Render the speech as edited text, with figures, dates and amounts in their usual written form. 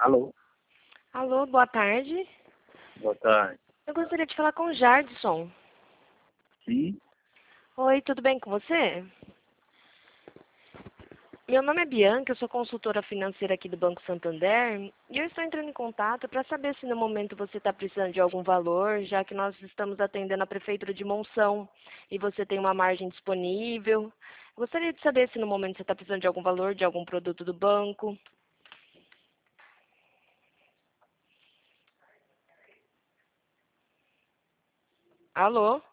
Alô, Alô, boa tarde. boa tarde. Eu gostaria de falar com o Jardson. Sim, Oi, tudo bem com você? Meu nome é Bianca, eu sou consultora financeira aqui do Banco Santander e eu estou entrando em contato para saber se no momento você está precisando de algum valor, já que nós estamos atendendo a Prefeitura de Monção e você tem uma margem disponível. Gostaria de saber se no momento você está precisando de algum valor, de algum produto do banco. Alô?